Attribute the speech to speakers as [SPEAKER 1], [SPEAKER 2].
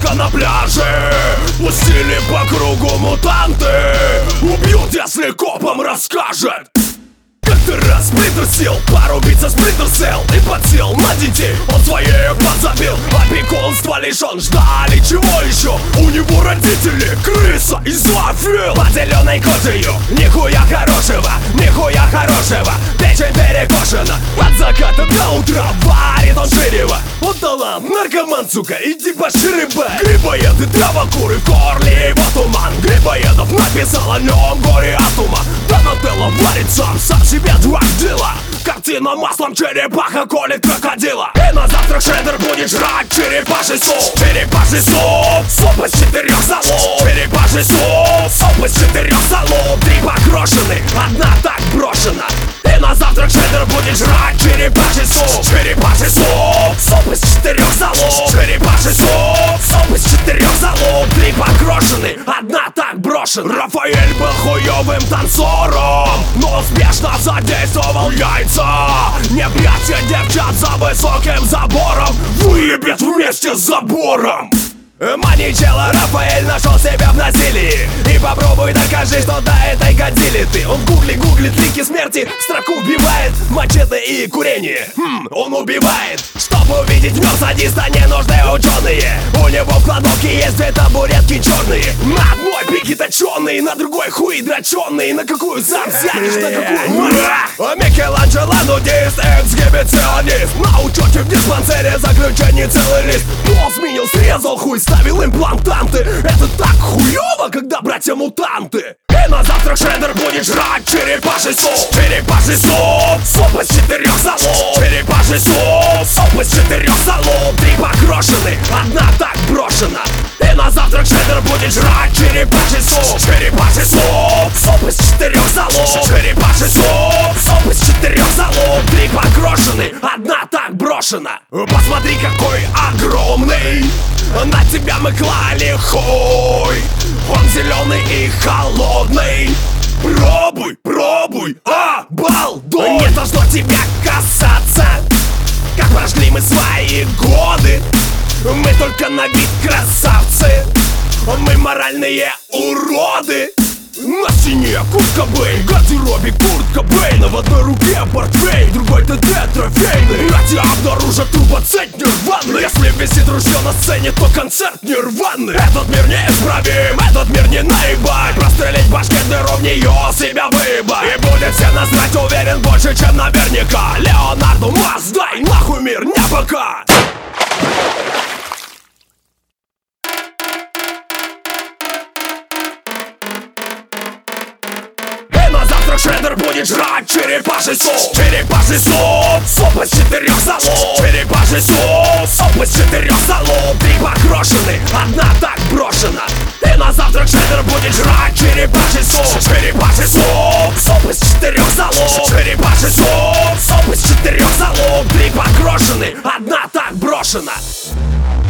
[SPEAKER 1] утро на пляже пустили по кругу мутанты. Убьют, если копам расскажет. Как-то раз Спринтер сел, порубиться Спринтер сел и подсел на детей. Он своих подзабил, опекунства лишен. Ждали чего еще? У него родители крыса и зоофил. Под зеленой кожею нихуя хорошего, нихуя хорошего. Печень перекошена, от заката до утра варит он жирево. Он талант, наркоман, сука, иди поширыбай. Грибоеды, травокуры, в горле его туман. Грибоедов написал о нем горе от ума. Донателло варит сам себе два дела. Картина маслом, черепаха колет крокодила. И на завтрак Шреддер будет жрать черепаший суп. Черепаший суп, суп из 4 залуп. Черепаший суп, суп из 4 залуп. 3 покрошены, одна так брошена. И на завтрак Шреддер будет жрать черепаший суп. Черепаший суп, суп из 4 залуп. Черепаший суп, суп из 4 залуп. 3 покрошены, одна так брошена. Рафаэль был хуёвым танцором, но успешно задействовал яйца. Не прячьте девчат за высоким забором, выебет вместе с забором. Маничелло Рафаэль нашел себя в насилии. И попробуй докажи, что до этой годили ты. Он в гугле гуглит лики смерти, в строку вбивает мачете и курение. Он убивает. Чтобы увидеть в нем садиста, не нужны ученые. У него в кладовке есть 2 табуретки черные. На одной пике точеный, на другой хуй дроченый. На какую сам взянешь, на какую Микеланджело нудист, эксгибиционист. На учете в диспансере заключение целый лист. Пол сменил, срезал хуй, ставил имплантанты. Это так хуёво, когда братья-мутанты. И на завтрак Шреддер будет жрать черепаший суп. Черепаший суп, суп из 4 залуп. Черепаший суп, суп из 4 залуп. 3 покрошены, одна так брошена. И на завтрак Шреддер будет жрать черепаший суп. Черепаший суп, суп из 4 залуп. Черепаший суп, суп из 4 залуп. 3 покрошены, одна так брошена. Посмотри, какой огромный, на тебя мы клали хуй. Он зеленый и холодный. Пробуй, пробуй, обалдуй. Не должно тебя касаться, как прожгли мы свои годы. Мы только на вид красавцы, мы моральные уроды. На стене Курт Кобейн, в гардеробе Курт Кобейна. В одной руке портфель, другой ТТ трофейный. Я тебя обнаружат трубоцепь нирваны. Если висит ружье на сцене, то концерт нирваны. Этот мир неисправим, этот мир не наебать. Прострелить башке дыру, в нее себя выебать. И будет все насрать, уверен, больше, чем наверняка. Леонарду Маз, дай нахуй мир, не пока. Шреддер будет жрать черепаший суп. Черепаший суп, суп из 4 залуп. Черепаший суп, суп из 4 залуп. 3 покрошены, одна так брошена. И на завтрак Шреддер будет жрать черепаший суп. Черепаший суп, суп из 4 залуп. Черепаший суп, суп из 4 залуп. 3 покрошены, одна так брошена.